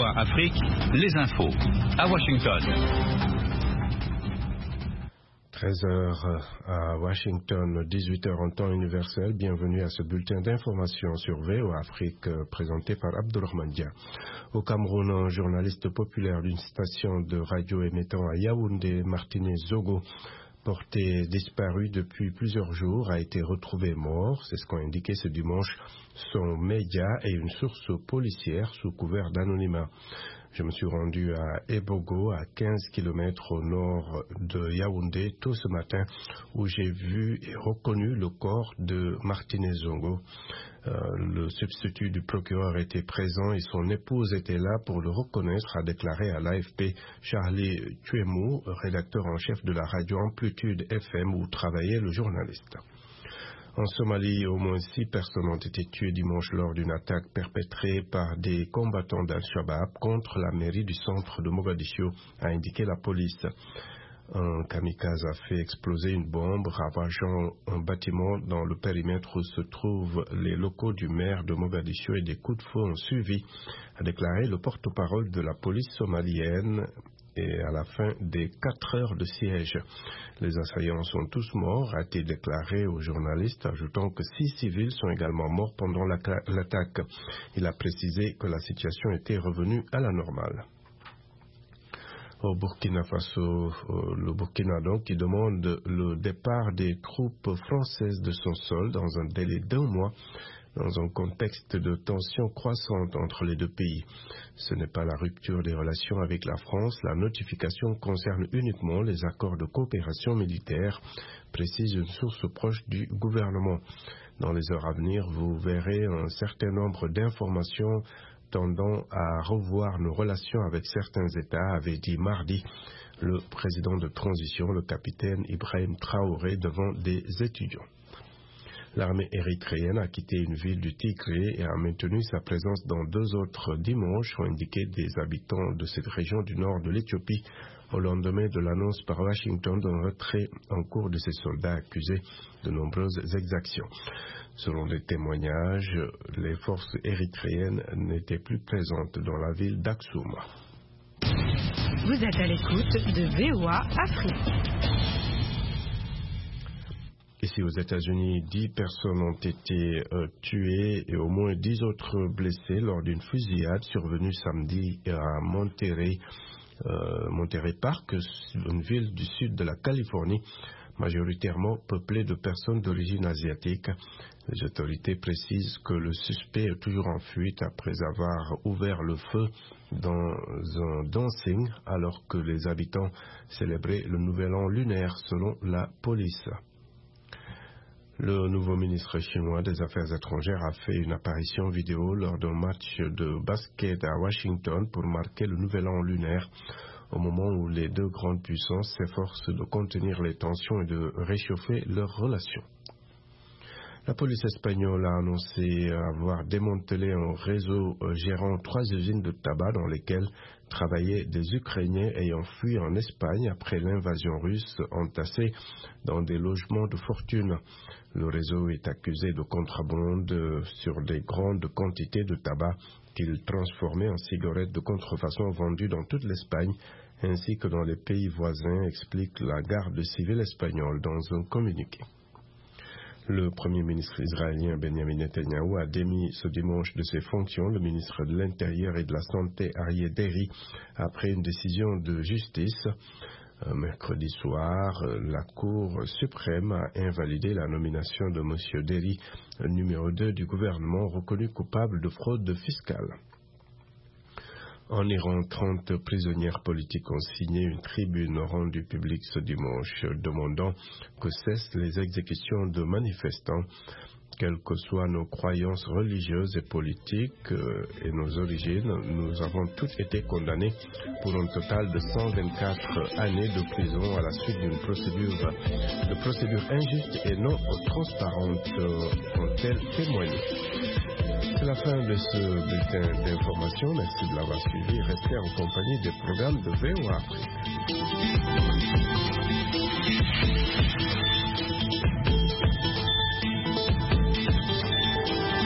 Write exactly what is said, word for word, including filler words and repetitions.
A Afrique, les infos. À Washington. treize heures à Washington, dix-huit heures en temps universel. Bienvenue à ce bulletin d'information sur V O A Afrique présenté par Abdourahmane Dia. Au Cameroun, un journaliste populaire d'une station de radio émettant à Yaoundé, Martinez Zogo, porté disparu depuis plusieurs jours, a été retrouvé mort. C'est ce qu'ont indiqué ce dimanche son média et une source policière sous couvert d'anonymat. Je me suis rendu à Ebogo, à quinze kilomètres au nord de Yaoundé, tôt ce matin, où j'ai vu et reconnu le corps de Martinez Zongo. Euh, le substitut du procureur était présent et son épouse était là pour le reconnaître, a déclaré à l'A F P Charlie Tuemou, rédacteur en chef de la radio Amplitude F M où travaillait le journaliste. En Somalie, au moins six personnes ont été tuées dimanche lors d'une attaque perpétrée par des combattants d'Al-Shabaab contre la mairie du centre de Mogadiscio, a indiqué la police. Un kamikaze a fait exploser une bombe ravageant un bâtiment dans le périmètre où se trouvent les locaux du maire de Mogadiscio et des coups de feu ont suivi, a déclaré le porte-parole de la police somalienne. Et à la fin des quatre heures de siège, les assaillants sont tous morts, a été déclaré aux journalistes, ajoutant que six civils sont également morts pendant l'attaque. Il a précisé que la situation était revenue à la normale. Au Burkina Faso, le Burkina donc, qui demande le départ des troupes françaises de son sol dans un délai d'un mois, dans un contexte de tensions croissantes entre les deux pays. Ce n'est pas la rupture des relations avec la France, la notification concerne uniquement les accords de coopération militaire, précise une source proche du gouvernement. Dans les heures à venir, vous verrez un certain nombre d'informations tendant à revoir nos relations avec certains États, avait dit mardi le président de transition, le capitaine Ibrahim Traoré, devant des étudiants. L'armée érythréenne a quitté une ville du Tigré et a maintenu sa présence dans deux autres dimanches, ont indiqué des habitants de cette région du nord de l'Éthiopie, au lendemain de l'annonce par Washington d'un retrait en cours de ses soldats accusés de nombreuses exactions. Selon des témoignages, les forces érythréennes n'étaient plus présentes dans la ville d'Aksum. Vous êtes à l'écoute de V O A Afrique. Ici aux États-Unis, dix personnes ont été euh, tuées et au moins dix autres blessées lors d'une fusillade survenue samedi à Monterey, euh, Monterey Park, une ville du sud de la Californie, majoritairement peuplée de personnes d'origine asiatique. Les autorités précisent que le suspect est toujours en fuite après avoir ouvert le feu dans un dancing alors que les habitants célébraient le nouvel an lunaire selon la police. Le nouveau ministre chinois des Affaires étrangères a fait une apparition vidéo lors d'un match de basket à Washington pour marquer le nouvel an lunaire, au moment où les deux grandes puissances s'efforcent de contenir les tensions et de réchauffer leurs relations. La police espagnole a annoncé avoir démantelé un réseau gérant trois usines de tabac dans lesquelles travaillaient des Ukrainiens ayant fui en Espagne après l'invasion russe entassés dans des logements de fortune. Le réseau est accusé de contrebande sur des grandes quantités de tabac qu'il transformait en cigarettes de contrefaçon vendues dans toute l'Espagne ainsi que dans les pays voisins, explique la garde civile espagnole dans un communiqué. Le Premier ministre israélien Benjamin Netanyahou a démis ce dimanche de ses fonctions le ministre de l'Intérieur et de la Santé Aryeh Deri après une décision de justice. Mercredi soir, la Cour suprême a invalidé la nomination de M. Deri, numéro deux du gouvernement, reconnu coupable de fraude fiscale. En Iran, trente prisonnières politiques ont signé une tribune rendue publique ce dimanche demandant que cessent les exécutions de manifestants. Quelles que soient nos croyances religieuses et politiques euh, et nos origines, nous avons toutes été condamnés pour un total de cent vingt-quatre années de prison à la suite d'une procédure, de procédure injuste et non transparente, euh, ont-elles témoigné. C'est la fin de ce bulletin d'information. Merci de l'avoir suivi. Restez en compagnie des programmes de V O A Afrique.